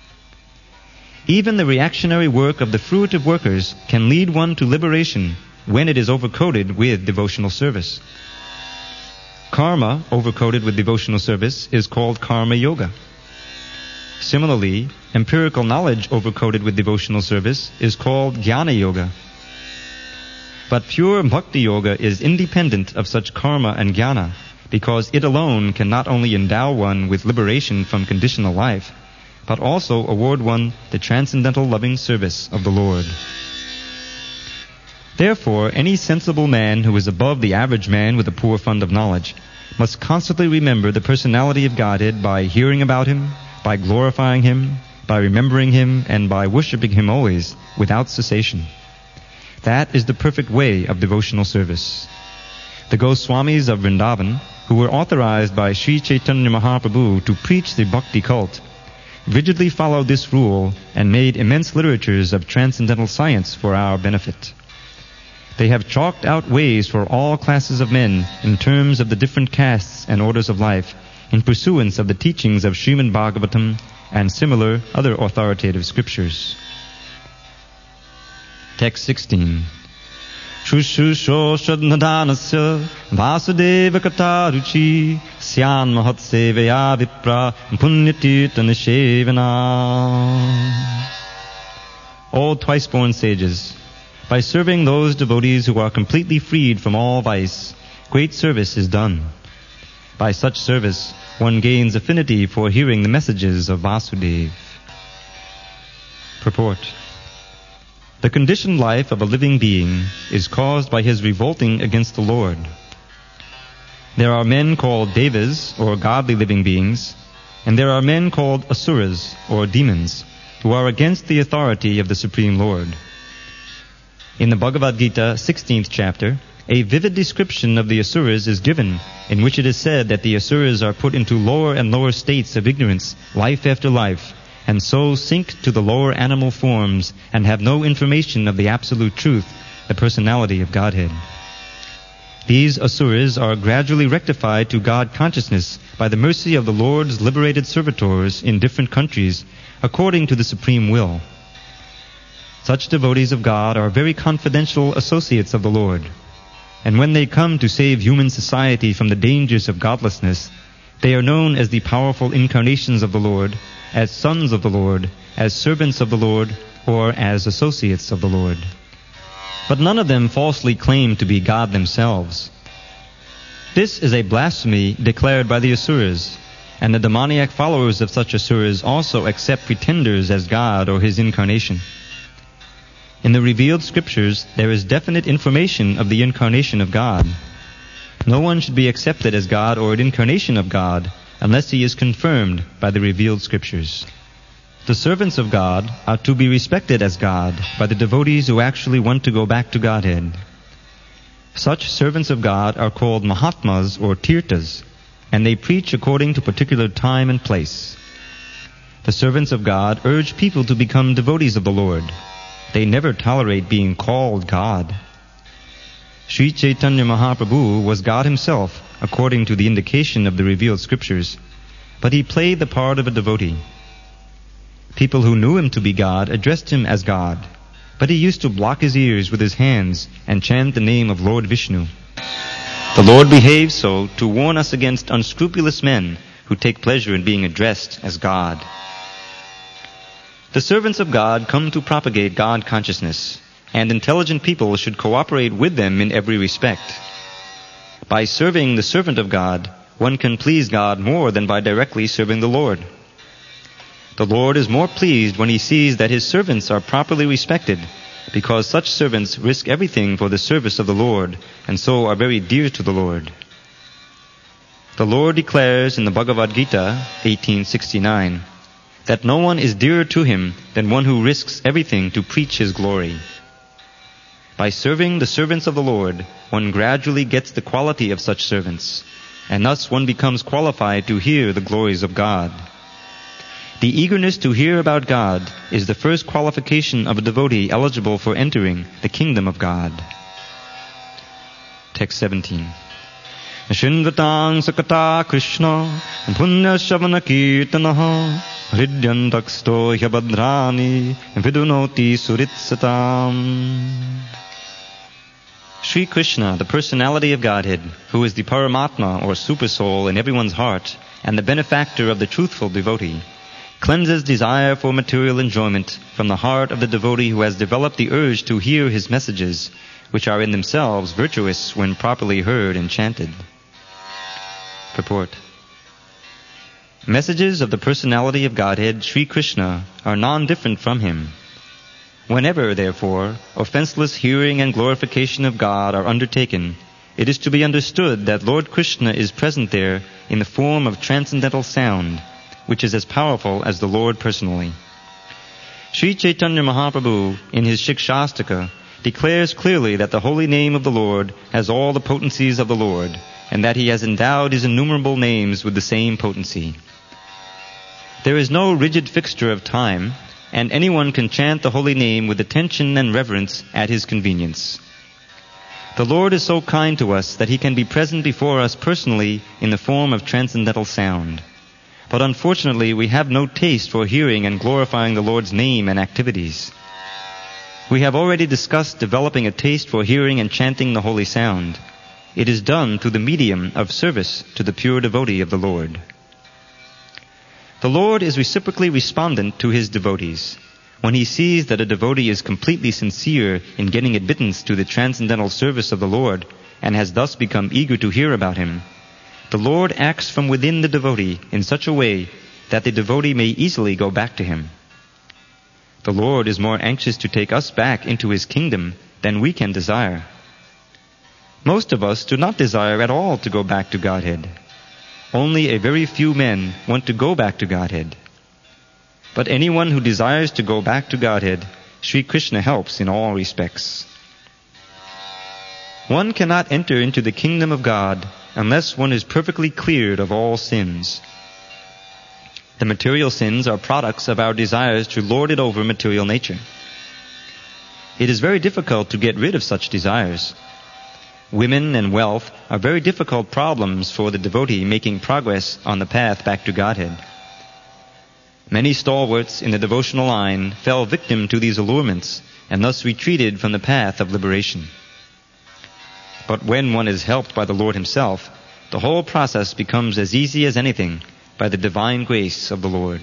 Even the reactionary work of the fruitive workers can lead one to liberation when it is overcoated with devotional service. Karma, overcoated with devotional service, is called karma yoga. Similarly, empirical knowledge overcoated with devotional service is called jnana yoga. But pure bhakti yoga is independent of such karma and jnana, because it alone can not only endow one with liberation from conditional life, but also award one the transcendental loving service of the Lord. Therefore, any sensible man who is above the average man with a poor fund of knowledge must constantly remember the personality of Godhead by hearing about him, by glorifying him, by remembering him, and by worshipping him always, without cessation. That is the perfect way of devotional service. The Goswamis of Vrindavan, who were authorized by Sri Chaitanya Mahaprabhu to preach the bhakti cult, rigidly followed this rule and made immense literatures of transcendental science for our benefit. They have chalked out ways for all classes of men in terms of the different castes and orders of life, in pursuance of the teachings of Srimad Bhagavatam and similar other authoritative scriptures. Text sixteen. Shushusho shradhanadhanasya vasudeva kataruchi syan mahatseveya vipra punyatirtha nishevana. All twice-born sages, by serving those devotees who are completely freed from all vice, great service is done. By such service, one gains affinity for hearing the messages of Vasudeva. Purport. The conditioned life of a living being is caused by his revolting against the Lord. There are men called devas, or godly living beings, and there are men called asuras, or demons, who are against the authority of the Supreme Lord. In the Bhagavad Gita, sixteenth chapter, a vivid description of the asuras is given, in which it is said that the asuras are put into lower and lower states of ignorance, life after life, and so sink to the lower animal forms and have no information of the absolute truth, the personality of Godhead. These asuras are gradually rectified to God consciousness by the mercy of the Lord's liberated servitors in different countries, according to the supreme will. Such devotees of God are very confidential associates of the Lord, and when they come to save human society from the dangers of godlessness, they are known as the powerful incarnations of the Lord, as sons of the Lord, as servants of the Lord, or as associates of the Lord. But none of them falsely claim to be God themselves. This is a blasphemy declared by the asuras, And the demoniac followers of such asuras also accept pretenders as God or his incarnation. In the revealed scriptures, there is definite information of the incarnation of God. No one should be accepted as God or an incarnation of God unless he is confirmed by the revealed scriptures. The servants of God are to be respected as God by the devotees who actually want to go back to Godhead. Such servants of God are called Mahatmas or Tirthas, and they preach according to particular time and place. The servants of God urge people to become devotees of the Lord. They never tolerate being called God. Sri Chaitanya Mahaprabhu was God himself, according to the indication of the revealed scriptures, but he played the part of a devotee. People who knew him to be God addressed him as God, but he used to block his ears with his hands and chant the name of Lord Vishnu. The Lord behaves so to warn us against unscrupulous men who take pleasure in being addressed as God. The servants of God come to propagate God consciousness, and intelligent people should cooperate with them in every respect. By serving the servant of God, one can please God more than by directly serving the Lord. The Lord is more pleased when he sees that his servants are properly respected, because such servants risk everything for the service of the Lord, and so are very dear to the Lord. The Lord declares in the Bhagavad Gita, eighteen sixty-nine, that no one is dearer to him than one who risks everything to preach his glory. By serving the servants of the Lord, one gradually gets the quality of such servants, and thus one becomes qualified to hear the glories of God. The eagerness to hear about God is the first qualification of a devotee eligible for entering the kingdom of God. Text seventeen. Shindvatang sakata Krishna punya shavana kirtanaha hridyantaksto hyabadrani vidunoti suritsatam. Sri Krishna, the personality of Godhead, who is the Paramatma or Supersoul in everyone's heart and the benefactor of the truthful devotee, cleanses desire for material enjoyment from the heart of the devotee who has developed the urge to hear his messages, which are in themselves virtuous when properly heard and chanted. Purport. Messages of the personality of Godhead, Sri Krishna, are non-different from him. Whenever, therefore, offenseless hearing and glorification of God are undertaken, it is to be understood that Lord Krishna is present there in the form of transcendental sound, which is as powerful as the Lord personally. Sri Chaitanya Mahaprabhu, in his Shikshastaka, declares clearly that the holy name of the Lord has all the potencies of the Lord, and that he has endowed his innumerable names with the same potency. There is no rigid fixture of time, and anyone can chant the holy name with attention and reverence at his convenience. The Lord is so kind to us that he can be present before us personally in the form of transcendental sound. But unfortunately, we have no taste for hearing and glorifying the Lord's name and activities. We have already discussed developing a taste for hearing and chanting the holy sound. It is done through the medium of service to the pure devotee of the Lord. The Lord is reciprocally respondent to his devotees. When he sees that a devotee is completely sincere in getting admittance to the transcendental service of the Lord and has thus become eager to hear about him, the Lord acts from within the devotee in such a way that the devotee may easily go back to him. The Lord is more anxious to take us back into his kingdom than we can desire. Most of us do not desire at all to go back to Godhead. Only a very few men want to go back to Godhead. But anyone who desires to go back to Godhead, Sri Krishna helps in all respects. One cannot enter into the kingdom of God unless one is perfectly cleared of all sins. The material sins are products of our desires to lord it over material nature. It is very difficult to get rid of such desires. Women and wealth are very difficult problems for the devotee making progress on the path back to Godhead. Many stalwarts in the devotional line fell victim to these allurements and thus retreated from the path of liberation. But when one is helped by the Lord himself, the whole process becomes as easy as anything by the divine grace of the Lord.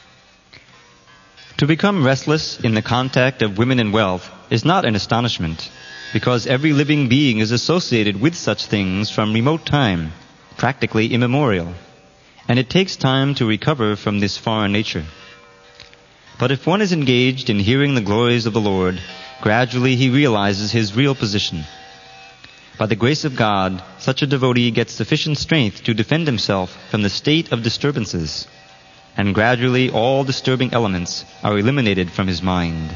To become restless in the contact of women and wealth is not an astonishment, because every living being is associated with such things from remote time, practically immemorial. and it takes time to recover from this foreign nature. But if one is engaged in hearing the glories of the Lord, gradually he realizes his real position. By the grace of God, such a devotee gets sufficient strength to defend himself from the state of disturbances, and gradually all disturbing elements are eliminated from his mind.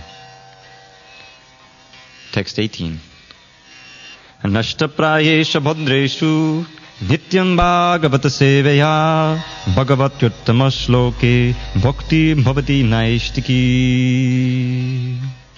Text eighteen. Nashtaprayesha bhadreshu nityam bhagavata seveya bhagavatyuttama shloke bhakti bhavati naishtiki.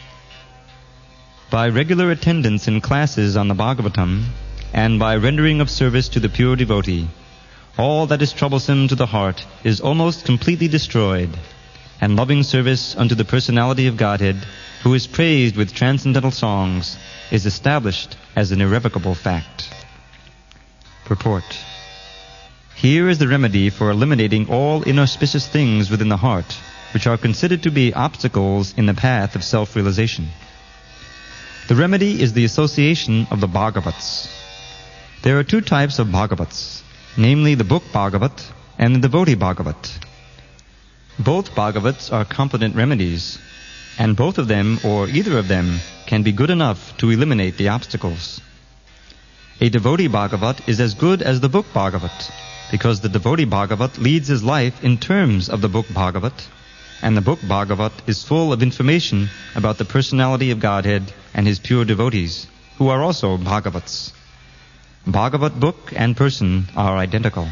By regular attendance in classes on the Bhagavatam, and by rendering of service to the pure devotee, all that is troublesome to the heart is almost completely destroyed, and loving service unto the personality of Godhead, who is praised with transcendental songs, is established as an irrevocable fact. Purport. Here is the remedy for eliminating all inauspicious things within the heart, which are considered to be obstacles in the path of self-realization. The remedy is the association of the Bhagavats. There are two types of Bhagavats, namely the book Bhagavat and the devotee Bhagavat. Both Bhagavats are competent remedies, and both of them, or either of them, can be good enough to eliminate the obstacles. A devotee Bhagavat is as good as the book Bhagavat, because the devotee Bhagavat leads his life in terms of the book Bhagavat, and the book Bhagavat is full of information about the personality of Godhead and his pure devotees, who are also Bhagavats. Bhagavat book and person are identical.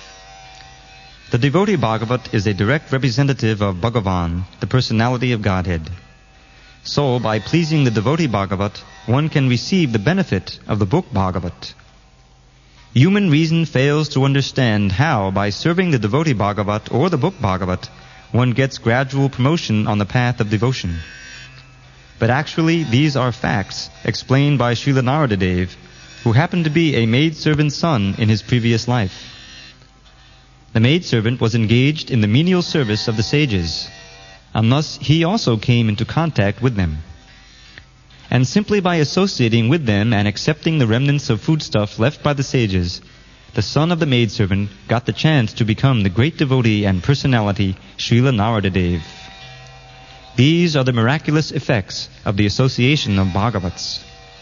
The devotee Bhagavat is a direct representative of Bhagavan, the personality of Godhead. So, by pleasing the devotee Bhagavat, one can receive the benefit of the book Bhagavat. Human reason fails to understand how, by serving the devotee Bhagavat or the book Bhagavat, one gets gradual promotion on the path of devotion. But actually, these are facts explained by Srila Naradadev, who happened to be a maidservant's son in his previous life. The maidservant was engaged in the menial service of the sages, and thus he also came into contact with them. And simply by associating with them and accepting the remnants of foodstuff left by the sages, the son of the maidservant got the chance to become the great devotee and personality Srila Naradadev. These are the miraculous effects of the association of Bhagavats.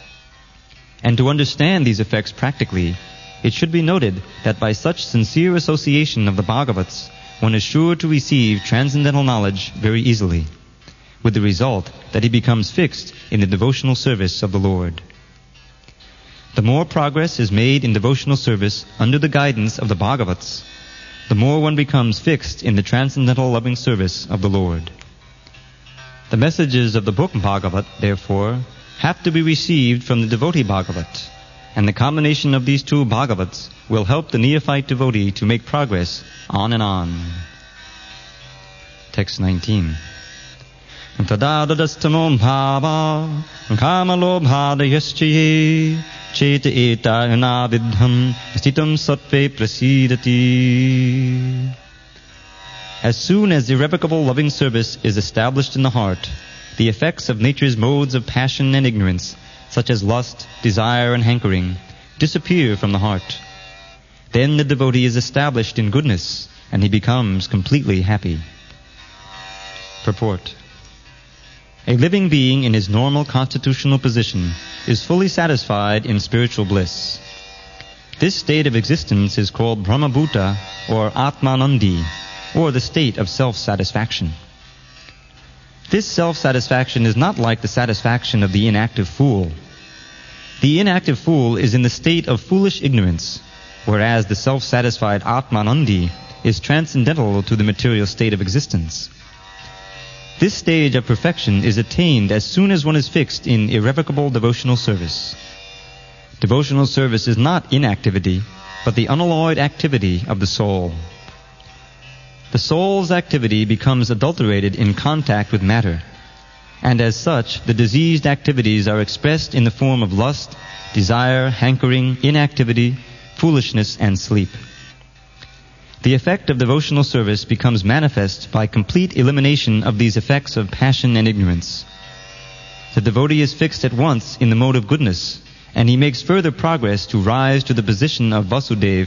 And to understand these effects practically, it should be noted that by such sincere association of the Bhagavats, one is sure to receive transcendental knowledge very easily, with the result that he becomes fixed in the devotional service of the Lord. The more progress is made in devotional service under the guidance of the Bhagavats, the more one becomes fixed in the transcendental loving service of the Lord. The messages of the book Bhagavat, therefore, have to be received from the devotee Bhagavat, and the combination of these two Bhagavats will help the neophyte devotee to make progress on and on. Text nineteen. Tadadadastamo bhava kamalobhadayaschaye cheta eta anavidham stitam sattve prasidati. As soon as irrevocable loving service is established in the heart, the effects of nature's modes of passion and ignorance, such as lust, desire, and hankering, disappear from the heart. Then the devotee is established in goodness, and he becomes completely happy. Purport. A living being in his normal constitutional position is fully satisfied in spiritual bliss. This state of existence is called Brahmabhuta or Atmanandi, or the state of self-satisfaction. This self-satisfaction is not like the satisfaction of the inactive fool. The inactive fool is in the state of foolish ignorance, whereas the self-satisfied Atmanandi is transcendental to the material state of existence. This stage of perfection is attained as soon as one is fixed in irrevocable devotional service. Devotional service is not inactivity, but the unalloyed activity of the soul. The soul's activity becomes adulterated in contact with matter, and as such, the diseased activities are expressed in the form of lust, desire, hankering, inactivity, foolishness, and sleep. The effect of devotional service becomes manifest by complete elimination of these effects of passion and ignorance. The devotee is fixed at once in the mode of goodness, and he makes further progress to rise to the position of Vasudeva,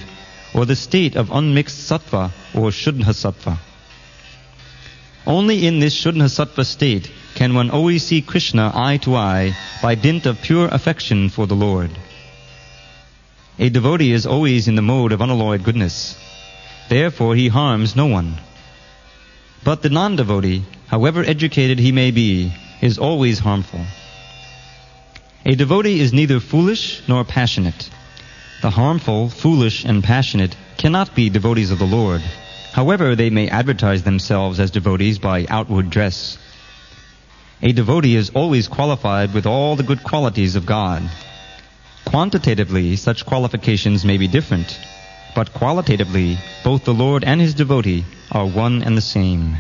or the state of unmixed sattva or shuddha sattva. Only in this shuddha sattva state can one always see Krishna eye to eye by dint of pure affection for the Lord. A devotee is always in the mode of unalloyed goodness. Therefore he harms no one. But the non-devotee, however educated he may be, is always harmful. A devotee is neither foolish nor passionate. The harmful, foolish, and passionate cannot be devotees of the Lord. However, they may advertise themselves as devotees by outward dress. A devotee is always qualified with all the good qualities of God. Quantitatively, such qualifications may be different, but qualitatively, both the Lord and his devotee are one and the same.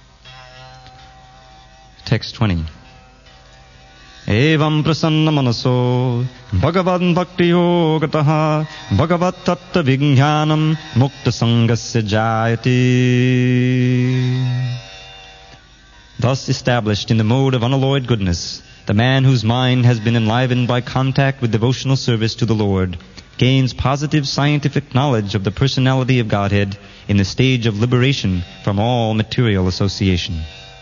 Text twenty. Evam prasanna manaso bhagavan bhakti yogataha bhagavat tattva vijnanam mukta sangasya jayati. Thus established in the mode of unalloyed goodness, the man whose mind has been enlivened by contact with devotional service to the Lord gains positive scientific knowledge of the personality of Godhead in the stage of liberation from all material association.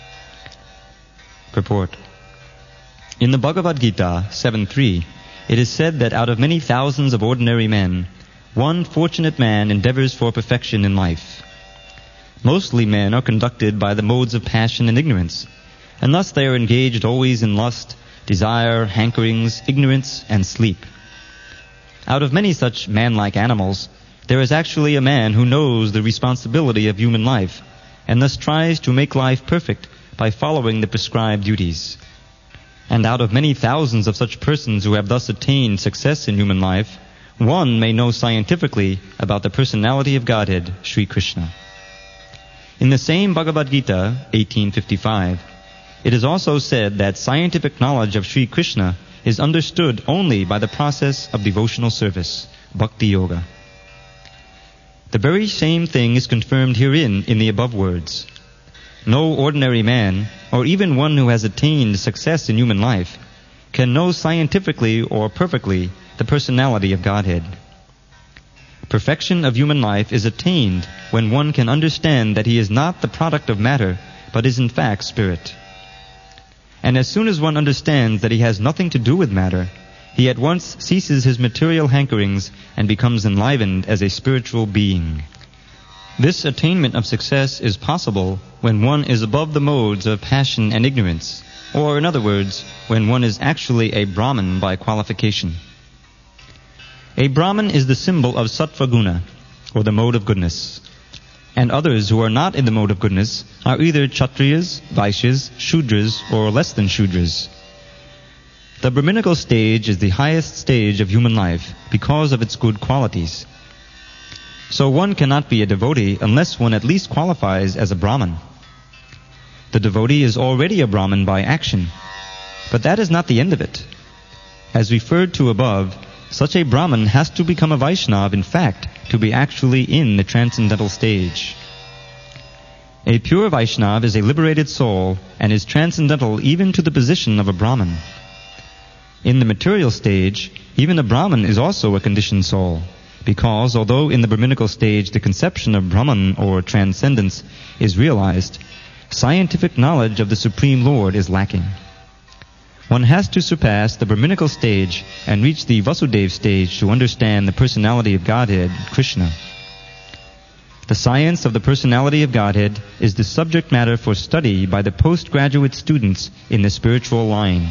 Purport. In the Bhagavad Gita seven three, it is said that out of many thousands of ordinary men, one fortunate man endeavors for perfection in life. Mostly men are conducted by the modes of passion and ignorance, and thus they are engaged always in lust, desire, hankerings, ignorance, and sleep. Out of many such man-like animals, there is actually a man who knows the responsibility of human life, and thus tries to make life perfect by following the prescribed duties. And out of many thousands of such persons who have thus attained success in human life, one may know scientifically about the personality of Godhead, Sri Krishna. In the same Bhagavad Gita, eighteen fifty-five, it is also said that scientific knowledge of Sri Krishna is understood only by the process of devotional service, bhakti yoga. The very same thing is confirmed herein in the above words. No ordinary man, or even one who has attained success in human life, can know scientifically or perfectly the personality of Godhead. Perfection of human life is attained when one can understand that he is not the product of matter, but is in fact spirit. And as soon as one understands that he has nothing to do with matter, he at once ceases his material hankerings and becomes enlivened as a spiritual being. This attainment of success is possible when one is above the modes of passion and ignorance, or in other words, when one is actually a Brahman by qualification. A Brahman is the symbol of sattva guna, or the mode of goodness. And others who are not in the mode of goodness are either Kshatriyas, Vaishyas, Shudras, or less than Shudras. The Brahminical stage is the highest stage of human life because of its good qualities. So one cannot be a devotee unless one at least qualifies as a Brahman. The devotee is already a Brahman by action, but that is not the end of it. As referred to above, such a Brahman has to become a Vaishnava in fact to be actually in the transcendental stage. A pure Vaishnava is a liberated soul and is transcendental even to the position of a Brahman. In the material stage, even a Brahman is also a conditioned soul, because although in the Brahminical stage the conception of Brahman or transcendence is realized, scientific knowledge of the Supreme Lord is lacking. One has to surpass the Brahminical stage and reach the Vasudeva stage to understand the personality of Godhead, Krishna. The science of the personality of Godhead is the subject matter for study by the postgraduate students in the spiritual line.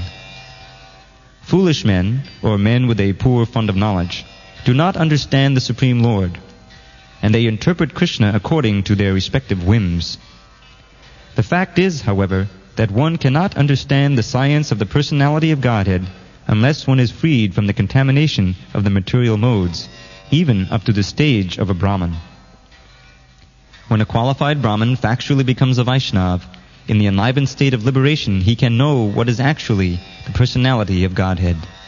Foolish men, or men with a poor fund of knowledge, do not understand the Supreme Lord, and they interpret Krishna according to their respective whims. The fact is, however, that one cannot understand the science of the personality of Godhead unless one is freed from the contamination of the material modes, even up to the stage of a Brahman. When a qualified Brahman factually becomes a Vaishnava, in the enlivened state of liberation he can know what is actually the personality of Godhead.